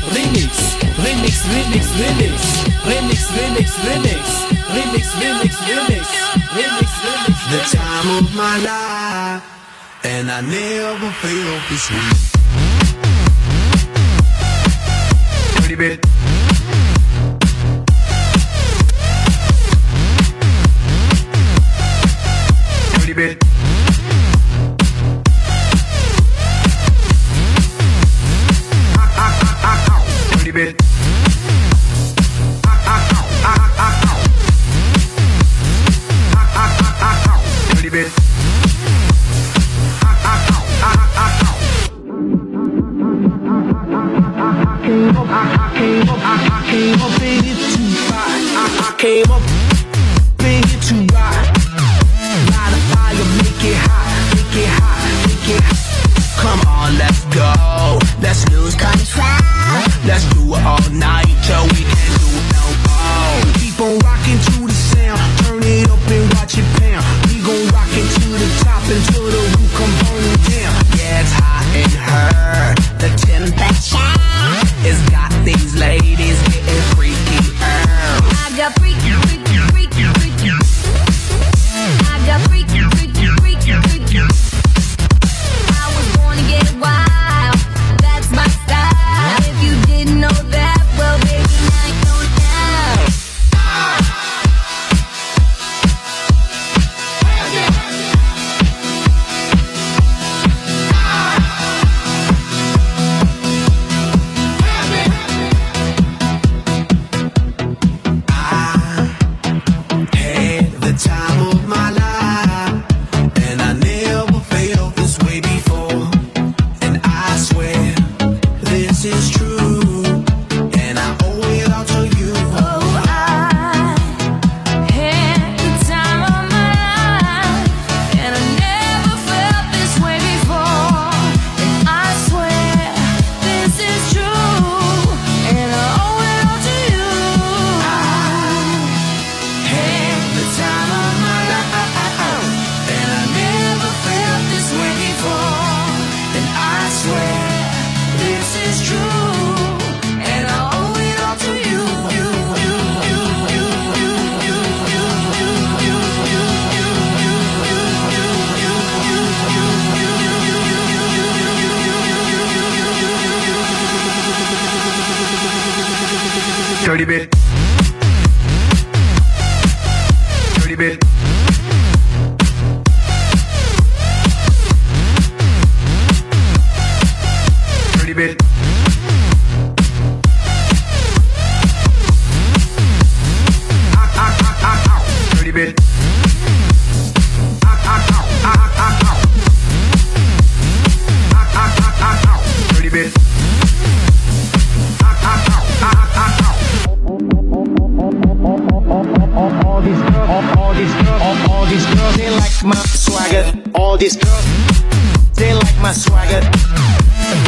remix, remix, remix, remix, remix, remix, remix, remix, remix, remix, remix, remix. The time of my life, and I never felt this way. Dirty bit. Dirty bit. Dirty bit. Dirty bit. Came up in here to ride. Light a fire, make it hot, make it hot, make it hot. Come on, let's go. Let's lose control. Let's do it all night till we can't do it no more. Keep on rocking to the sound. Turn it up and watch it pound. We gon' rock it to the top until the roof come burning down. Yeah, it's hot in her. The temperature has got these ladies getting freaky. I got freaky, freaky, freaky, freaky. I got freaky, freaky, freaky, freaky. I was born to get wild. That's my style. If you didn't know that, well, baby, now you know now. Time of my life, and I never felt this way before. And I swear this is true, and I owe it all to you. Oh, I had the time of my life, and I never felt this way before. And I swear this is true, and I owe it all to you. Had the time of my life, and I never felt this way before. And I swear this is true, and I owe it all to you. Dirty bit. Dirty bit. Dirty bit. Dirty bit. Dirty bit. All these girls, they like my swagger. All these girls, they like my swagger.